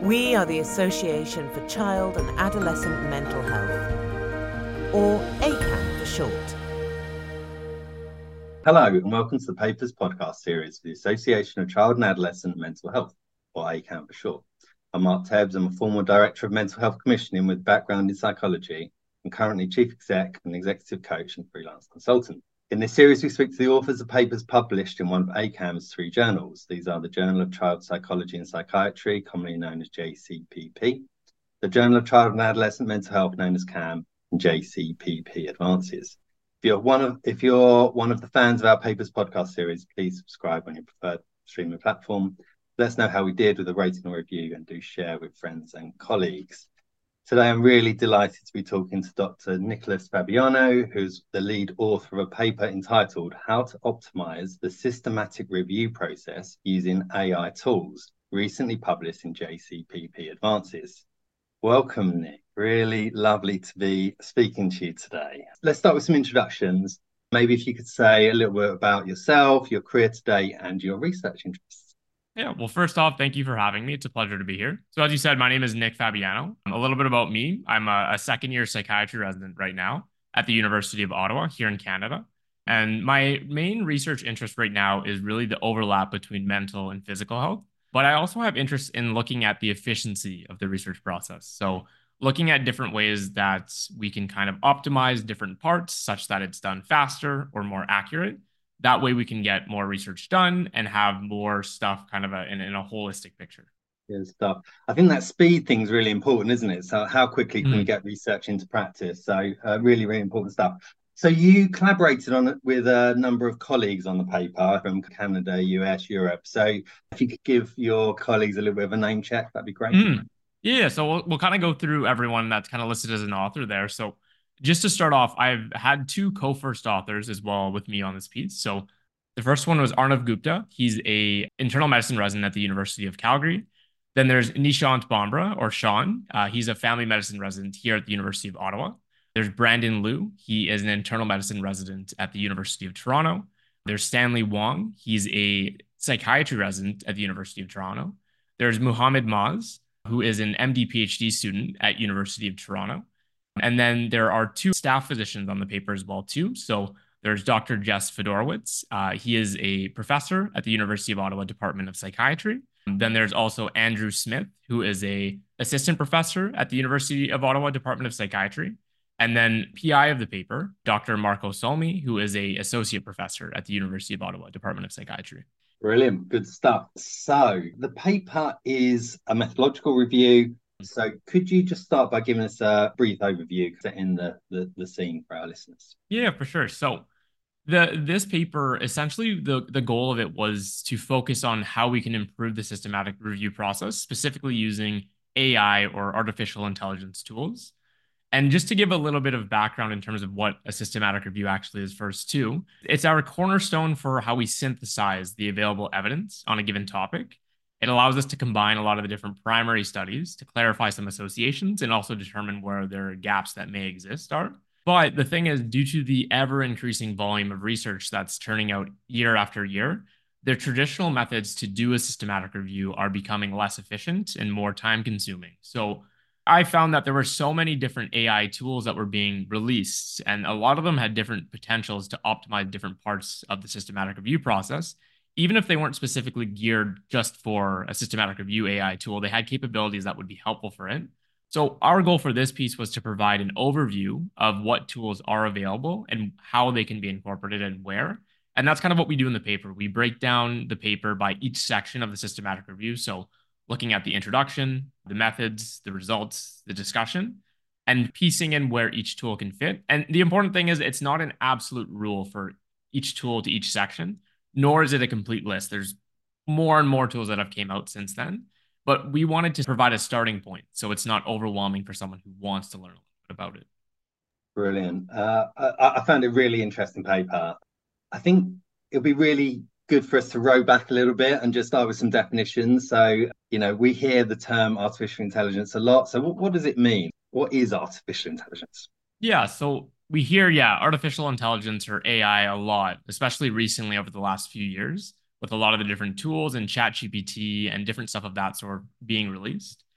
We are the Association for Child and Adolescent Mental Health, or ACAM for short. Hello and welcome to the Papers podcast series for the Association of Child and Adolescent Mental Health, or ACAM for short. I'm Mark Tebbs. I'm a former Director of Mental Health Commissioning with background in psychology and currently Chief Exec and Executive Coach and Freelance Consultant. In this series, we speak to the authors of papers published in one of ACAM's three journals. These are the Journal of Child Psychology and Psychiatry, commonly known as JCPP, the Journal of Child and Adolescent Mental Health, known as CAM, and JCPP Advances. If you're one of the fans of our Papers podcast series, please subscribe on your preferred streaming platform. Let us know how we did with a rating or review, and do share with friends and colleagues. Today, I'm really delighted to be talking to Dr. Nicholas Fabiano, who's the lead author of a paper entitled How to Optimize the Systematic Review Process Using AI Tools, recently published in JCPP Advances. Welcome, Nick. Really lovely to be speaking to you today. Let's start with some introductions. Maybe if you could say a little bit about yourself, your career today, and your research interests. Yeah, well, first off, thank you for having me. It's a pleasure to be here. So as you said, my name is Nick Fabiano. A little bit about me. I'm a second-year psychiatry resident right now at the University of Ottawa here in Canada. And my main research interest right now is really the overlap between mental and physical health. But I also have interest in looking at the efficiency of the research process. So looking at different ways that we can kind of optimize different parts such that it's done faster or more accurate. That way we can get more research done and have more stuff kind of in a holistic picture. Good stuff. I think that speed thing is really important, isn't it? So how quickly can we get research into practice? So really, really important stuff. So you collaborated on it with a number of colleagues on the paper from Canada, US, Europe. So if you could give your colleagues a little bit of a name check, that'd be great. Yeah, so we'll kind of go through everyone that's kind of listed as an author there. So just to start off, I've had two co-first authors as well with me on this piece. So the first one was Arnav Gupta. He's a internal medicine resident at the University of Calgary. Then there's Nishant Bhamra, or Sean. He's a family medicine resident here at the University of Ottawa. There's Brandon Liu. He is an internal medicine resident at the University of Toronto. There's Stanley Wong. He's a psychiatry resident at the University of Toronto. There's Muhammad Maz, who is an MD PhD student at University of Toronto. And then there are two staff physicians on the paper as well, too. So there's Dr. Jess Fedorowicz. He is a professor at the University of Ottawa Department of Psychiatry. Then there's also Andrew Smith, who is a assistant professor at the University of Ottawa Department of Psychiatry. And then PI of the paper, Dr. Marco Solmi, who is a associate professor at the University of Ottawa Department of Psychiatry. Brilliant. Good stuff. So the paper is a methodological review. So could you just start by giving us a brief overview, setting the scene for our listeners? Yeah, for sure. So this paper, essentially the goal of it was to focus on how we can improve the systematic review process, specifically using AI or artificial intelligence tools. And just to give a little bit of background in terms of what a systematic review actually is first too, it's our cornerstone for how we synthesize the available evidence on a given topic. It allows us to combine a lot of the different primary studies to clarify some associations and also determine where there are gaps that may exist are. But the thing is, due to the ever-increasing volume of research that's turning out year after year, the traditional methods to do a systematic review are becoming less efficient and more time-consuming. So I found that there were so many different AI tools that were being released, and a lot of them had different potentials to optimize different parts of the systematic review process. Even if they weren't specifically geared just for a systematic review AI tool, they had capabilities that would be helpful for it. So our goal for this piece was to provide an overview of what tools are available and how they can be incorporated and where. And that's kind of what we do in the paper. We break down the paper by each section of the systematic review. So looking at the introduction, the methods, the results, the discussion, and piecing in where each tool can fit. And the important thing is it's not an absolute rule for each tool to each section, nor is it a complete list. There's more and more tools that have came out since then, but we wanted to provide a starting point so it's not overwhelming for someone who wants to learn a little bit about it. Brilliant. I found it a really interesting paper. I think it'll be really good for us to row back a little bit and just start with some definitions. So, we hear the term artificial intelligence a lot. So what does it mean? What is artificial intelligence? Yeah, so we hear, artificial intelligence or AI a lot, especially recently over the last few years, with a lot of the different tools and ChatGPT and different stuff of that sort being released.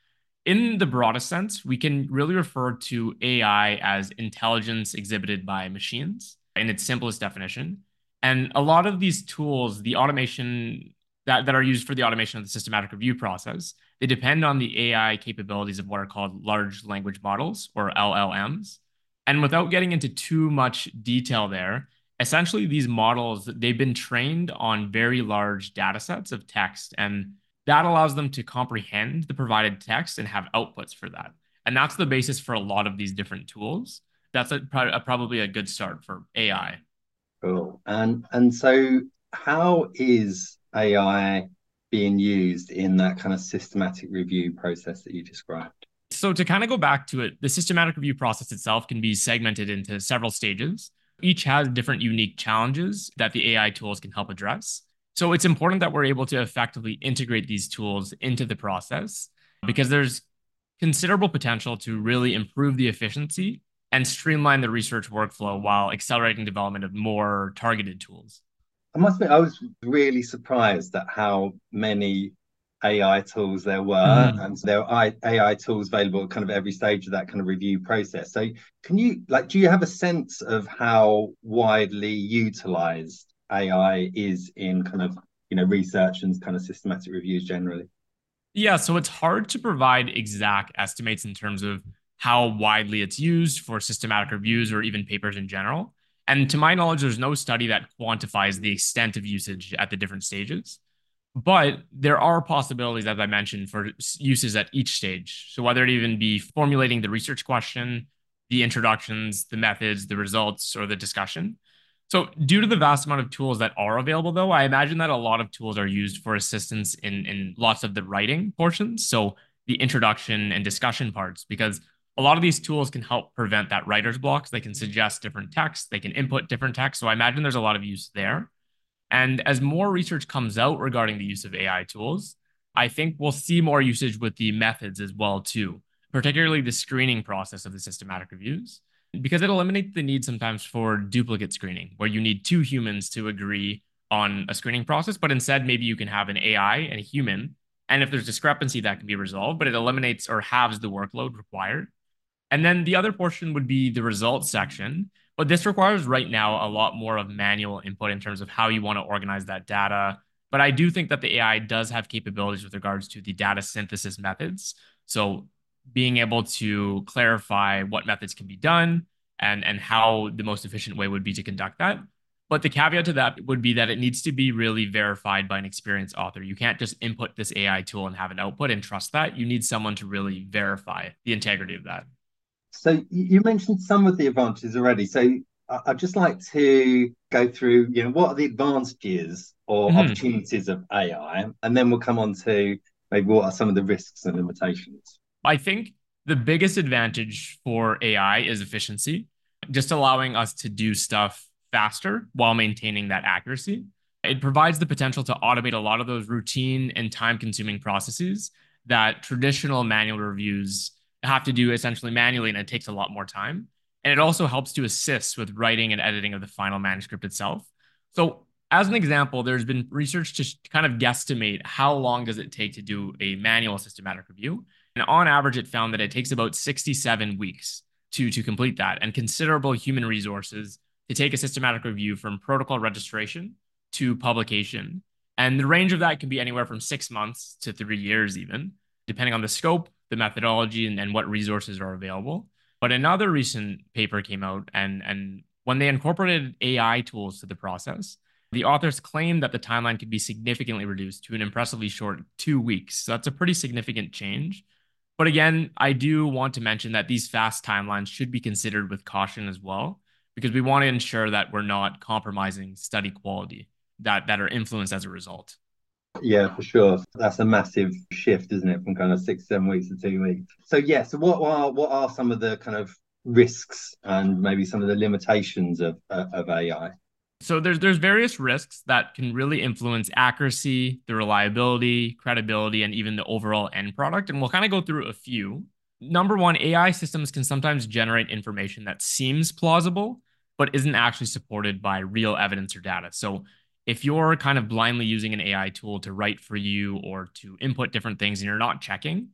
In the broadest sense, we can really refer to AI as intelligence exhibited by machines in its simplest definition. And a lot of these tools, the automation that are used for the automation of the systematic review process, they depend on the AI capabilities of what are called large language models, or LLMs. And without getting into too much detail there, essentially these models, they've been trained on very large data sets of text, and that allows them to comprehend the provided text and have outputs for that. And that's the basis for a lot of these different tools. That's probably a good start for AI. Cool. And so how is AI being used in that kind of systematic review process that you described? So to kind of go back to it, the systematic review process itself can be segmented into several stages. Each has different unique challenges that the AI tools can help address. So it's important that we're able to effectively integrate these tools into the process, because there's considerable potential to really improve the efficiency and streamline the research workflow while accelerating development of more targeted tools. I must admit, I was really surprised at how many AI tools there were, and there are AI tools available at kind of every stage of that kind of review process. So can you, like, do you have a sense of how widely utilized AI is in kind of, research and kind of systematic reviews generally? Yeah, so it's hard to provide exact estimates in terms of how widely it's used for systematic reviews or even papers in general. And to my knowledge, there's no study that quantifies the extent of usage at the different stages. But there are possibilities, as I mentioned, for uses at each stage. So whether it even be formulating the research question, the introductions, the methods, the results, or the discussion. So due to the vast amount of tools that are available, though, I imagine that a lot of tools are used for assistance in lots of the writing portions. So the introduction and discussion parts, because a lot of these tools can help prevent that writer's block. They can suggest different text, they can input different text. So I imagine there's a lot of use there. And as more research comes out regarding the use of AI tools, I think we'll see more usage with the methods as well, too, particularly the screening process of the systematic reviews, because it eliminates the need sometimes for duplicate screening, where you need two humans to agree on a screening process, but instead maybe you can have an AI and a human. And if there's discrepancy, that can be resolved, but it eliminates or halves the workload required. And then the other portion would be the results section. But this requires right now a lot more of manual input in terms of how you want to organize that data. But I do think that the AI does have capabilities with regards to the data synthesis methods. So being able to clarify what methods can be done and how the most efficient way would be to conduct that. But the caveat to that would be that it needs to be really verified by an experienced author. You can't just input this AI tool and have an output and trust that. You need someone to really verify the integrity of that. So you mentioned some of the advantages already. So I'd just like to go through, what are the advantages or opportunities of AI? And then we'll come on to maybe what are some of the risks and limitations. I think the biggest advantage for AI is efficiency, just allowing us to do stuff faster while maintaining that accuracy. It provides the potential to automate a lot of those routine and time-consuming processes that traditional manual reviews have to do essentially manually, and it takes a lot more time. And it also helps to assist with writing and editing of the final manuscript itself. So as an example, there's been research to kind of guesstimate how long does it take to do a manual systematic review. And on average, it found that it takes about 67 weeks to complete that, and considerable human resources to take a systematic review from protocol registration to publication. And the range of that can be anywhere from 6 months to 3 years even, depending on the scope, the methodology, and what resources are available. But another recent paper came out, and when they incorporated AI tools to the process, the authors claimed that the timeline could be significantly reduced to an impressively short 2 weeks. So that's a pretty significant change. But again, I do want to mention that these fast timelines should be considered with caution as well, because we want to ensure that we're not compromising study quality that are influenced as a result. Yeah, for sure. That's a massive shift, isn't it, from kind of 6, 7 weeks to 2 weeks? So yeah, so what are some of the kind of risks and maybe some of the limitations of AI? So there's various risks that can really influence accuracy, the reliability, credibility, and even the overall end product. And we'll kind of go through a few. Number one, AI systems can sometimes generate information that seems plausible, but isn't actually supported by real evidence or data. So if you're kind of blindly using an AI tool to write for you or to input different things and you're not checking,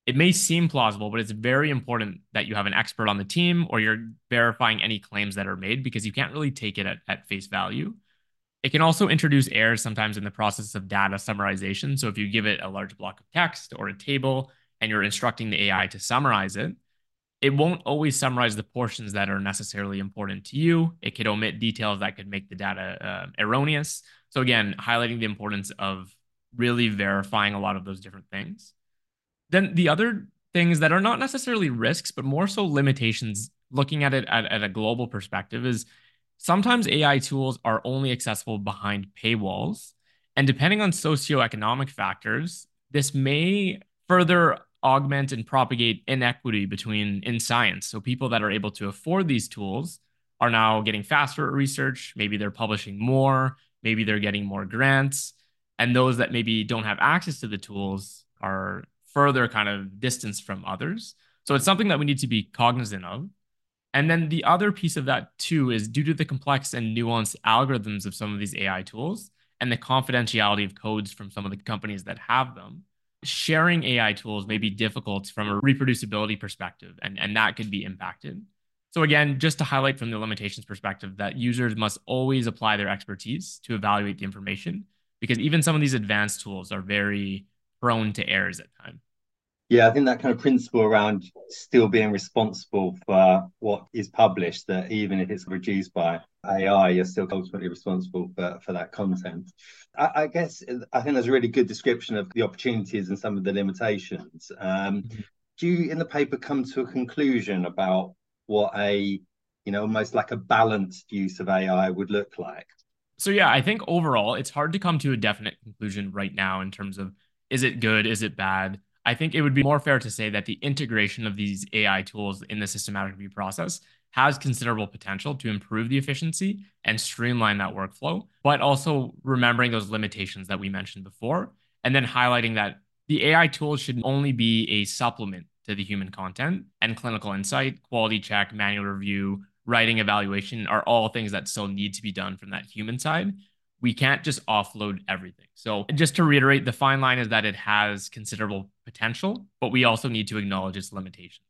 It may seem plausible, but it's very important that you have an expert on the team or you're verifying any claims that are made because you can't really take it at face value. It can also introduce errors sometimes in the process of data summarization. So if you give it a large block of text or a table and you're instructing the AI to summarize it, it won't always summarize the portions that are necessarily important to you. It could omit details that could make the data erroneous. So again, highlighting the importance of really verifying a lot of those different things. Then the other things that are not necessarily risks, but more so limitations, looking at it at a global perspective, is sometimes AI tools are only accessible behind paywalls. And depending on socioeconomic factors, this may further augment and propagate inequity in science. So people that are able to afford these tools are now getting faster at research. Maybe they're publishing more, maybe they're getting more grants. And those that maybe don't have access to the tools are further kind of distanced from others. So it's something that we need to be cognizant of. And then the other piece of that too is due to the complex and nuanced algorithms of some of these AI tools and the confidentiality of codes from some of the companies that have them, sharing AI tools may be difficult from a reproducibility perspective, and that could be impacted. So again, just to highlight from the limitations perspective that users must always apply their expertise to evaluate the information, because even some of these advanced tools are very prone to errors at times. Yeah, I think that kind of principle around still being responsible for what is published, that even if it's produced by AI, you're still ultimately responsible for that content. I guess I think there's a really good description of the opportunities and some of the limitations. Do you, in the paper, come to a conclusion about what almost like a balanced use of AI would look like? So yeah, I think overall, it's hard to come to a definite conclusion right now in terms of, is it good? Is it bad? I think it would be more fair to say that the integration of these AI tools in the systematic review process has considerable potential to improve the efficiency and streamline that workflow, but also remembering those limitations that we mentioned before, and then highlighting that the AI tools should only be a supplement to the human content, and clinical insight, quality check, manual review, writing evaluation are all things that still need to be done from that human side. We can't just offload everything. So just to reiterate, the fine line is that it has considerable potential, but we also need to acknowledge its limitations.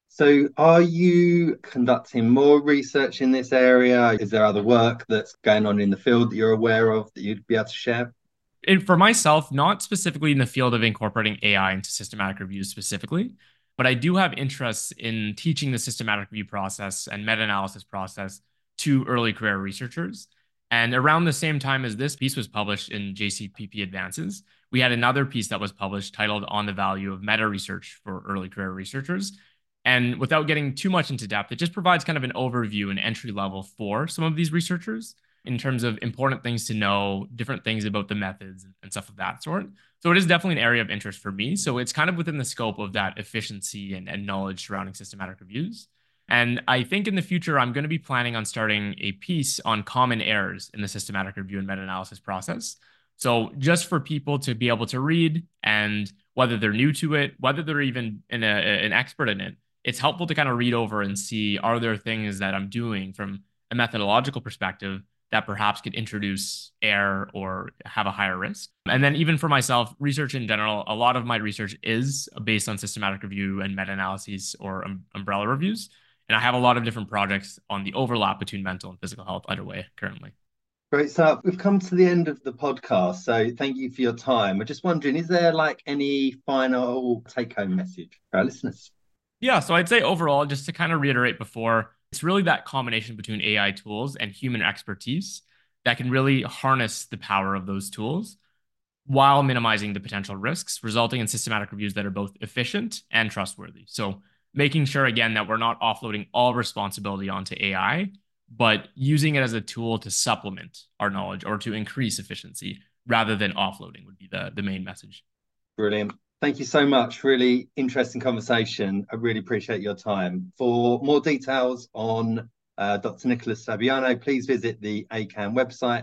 So are you conducting more research in this area? Is there other work that's going on in the field that you're aware of that you'd be able to share? For myself, not specifically in the field of incorporating AI into systematic reviews specifically, but I do have interests in teaching the systematic review process and meta-analysis process to early career researchers. And around the same time as this piece was published in JCPP Advances, we had another piece that was published titled On the Value of Meta Research for Early Career Researchers. And without getting too much into depth, it just provides kind of an overview and entry level for some of these researchers in terms of important things to know, different things about the methods and stuff of that sort. So it is definitely an area of interest for me. So it's kind of within the scope of that efficiency and knowledge surrounding systematic reviews. And I think in the future, I'm going to be planning on starting a piece on common errors in the systematic review and meta-analysis process. So just for people to be able to read, and whether they're new to it, whether they're even an expert in it, it's helpful to kind of read over and see, are there things that I'm doing from a methodological perspective that perhaps could introduce error or have a higher risk. And then even for myself, research in general, a lot of my research is based on systematic review and meta-analyses or umbrella reviews. And I have a lot of different projects on the overlap between mental and physical health underway currently. Great stuff. We've come to the end of the podcast, so thank you for your time. We're just wondering, is there like any final take-home message for our listeners? Yeah, so I'd say overall, just to kind of reiterate before, it's really that combination between AI tools and human expertise that can really harness the power of those tools while minimizing the potential risks, resulting in systematic reviews that are both efficient and trustworthy. So making sure, again, that we're not offloading all responsibility onto AI, but using it as a tool to supplement our knowledge or to increase efficiency rather than offloading would be the main message. Brilliant. Thank you so much. Really interesting conversation. I really appreciate your time. For more details on Dr. Nicholas Fabiano, please visit the ACAM website,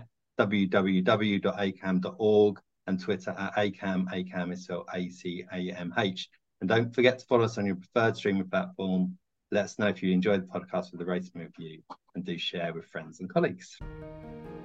www.acam.org, and Twitter at ACAM. ACAM is spelled ACAMH. And don't forget to follow us on your preferred streaming platform. Let us know if you enjoyed the podcast with a rating review, and do share with friends and colleagues.